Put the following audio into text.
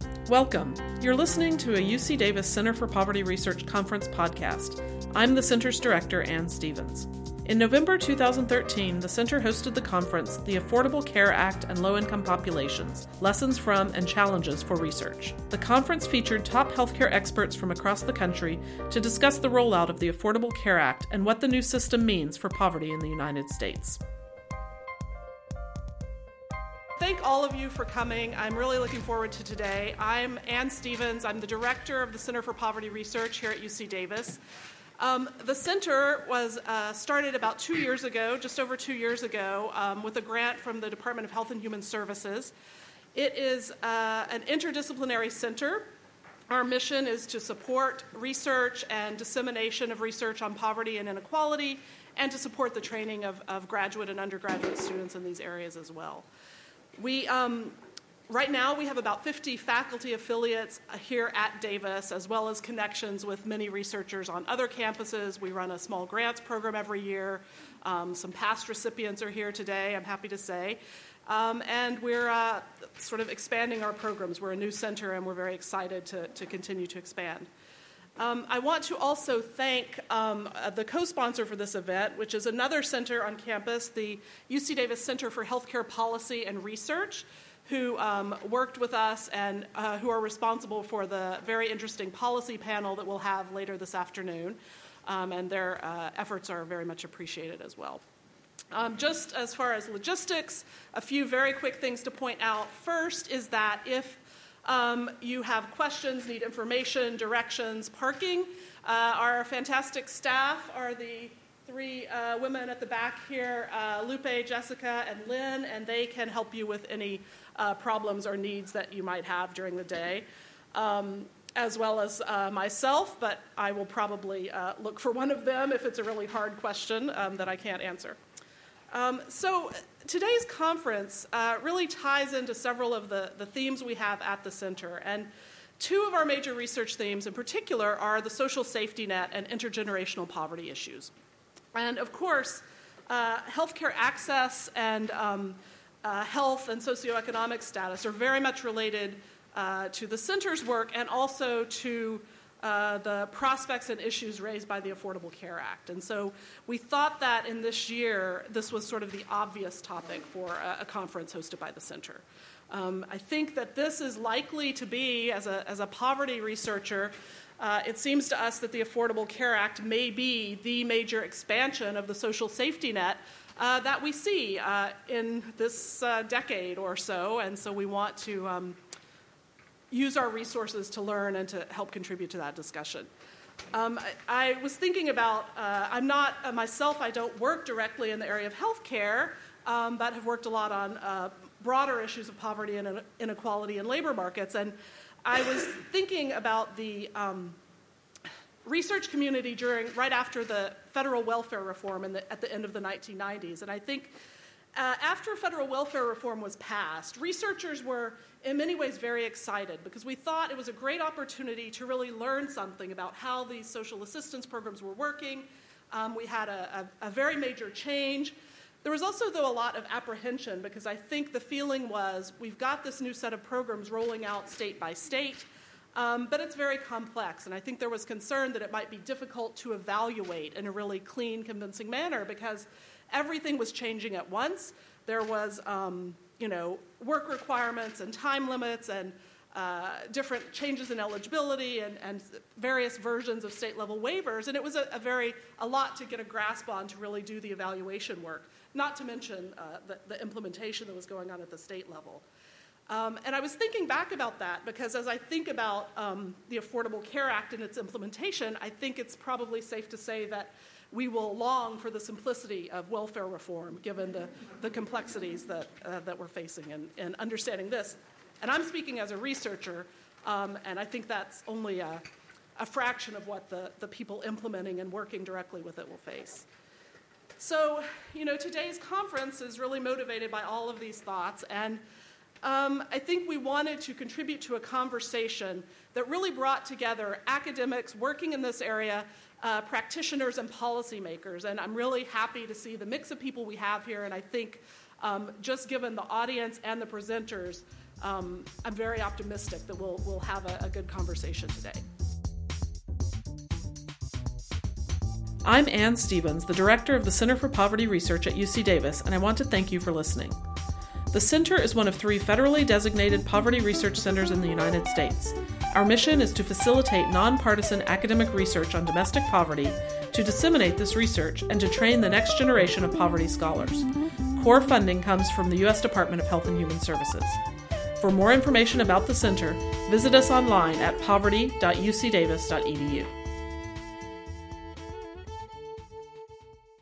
Welcome. You're listening to a UC Davis Center for Poverty Research Conference podcast. I'm the Center's director, Ann Stevens. In November 2013, the Center hosted the conference, The Affordable Care Act and Low-Income Populations, Lessons from and Challenges for Research. The conference featured top healthcare experts from across the country to discuss the rollout of the Affordable Care Act and what the new system means for poverty in the United States. Thank all of you for coming. I'm really looking forward to today. I'm Ann Stevens. I'm the director of the Center for Poverty Research here at UC Davis. The center was started about 2 years ago, just over 2 years ago, with a grant from the Department of Health and Human Services. It is an interdisciplinary center. Our mission is to support research and dissemination of research on poverty and inequality, and to support the training of graduate and undergraduate students in these areas as well. Right now, we have about 50 faculty affiliates here at Davis, as well as connections with many researchers on other campuses. We run a small grants program every year. Some past recipients are here today, I'm happy to say. And we're sort of expanding our programs. We're a new center, and we're very excited to continue to expand. I want to also thank the co-sponsor for this event, which is another center on campus, the UC Davis Center for Healthcare Policy and Research, who worked with us and who are responsible for the very interesting policy panel that we'll have later this afternoon. And their efforts are very much appreciated as well. Just as far as logistics, a few very quick things to point out. First is that if you have questions, need information, directions, parking, our fantastic staff are the three women at the back here, Lupe, Jessica, and Lynn, and they can help you with any problems or needs that you might have during the day, as well as myself, but I will probably look for one of them if it's a really hard question that I can't answer. So today's conference really ties into several of the themes we have at the center, and two of our major research themes in particular are the social safety net and intergenerational poverty issues. And of course, healthcare access and health and socioeconomic status are very much related to the center's work and also to the prospects and issues raised by the Affordable Care Act. And so we thought that in this year, this was sort of the obvious topic for a conference hosted by the center. I think that this is likely to be, as a poverty researcher, it seems to us that the Affordable Care Act may be the major expansion of the social safety net that we see in this decade or so, and so we want to use our resources to learn and to help contribute to that discussion. I was thinking about, I'm not, myself, I don't work directly in the area of healthcare, but have worked a lot on broader issues of poverty and inequality in labor markets, and I was thinking about the research community right after the federal welfare reform at the end of the 1990s. And I think after federal welfare reform was passed, researchers were in many ways very excited because we thought it was a great opportunity to really learn something about how these social assistance programs were working. We had a very major change. There was also, though, a lot of apprehension because I think the feeling was we've got this new set of programs rolling out state by state, but it's very complex. And I think there was concern that it might be difficult to evaluate in a really clean, convincing manner because everything was changing at once. There was, work requirements and time limits and different changes in eligibility and various versions of state-level waivers. And it was a lot to get a grasp on to really do the evaluation work, not to mention the implementation that was going on at the state level. And I was thinking back about that because as I think about the Affordable Care Act and its implementation, I think it's probably safe to say that we will long for the simplicity of welfare reform given the complexities that we're facing in understanding this. And I'm speaking as a researcher, and I think that's only a fraction of what the people implementing and working directly with it will face. So, today's conference is really motivated by all of these thoughts, and I think we wanted to contribute to a conversation that really brought together academics working in this area, practitioners and policymakers, and I'm really happy to see the mix of people we have here, and I think just given the audience and the presenters, I'm very optimistic that we'll have a good conversation today. I'm Ann Stevens, the director of the Center for Poverty Research at UC Davis, and I want to thank you for listening. The Center is one of 3 federally designated poverty research centers in the United States. Our mission is to facilitate nonpartisan academic research on domestic poverty, to disseminate this research, and to train the next generation of poverty scholars. Core funding comes from the U.S. Department of Health and Human Services. For more information about the center, visit us online at poverty.ucdavis.edu.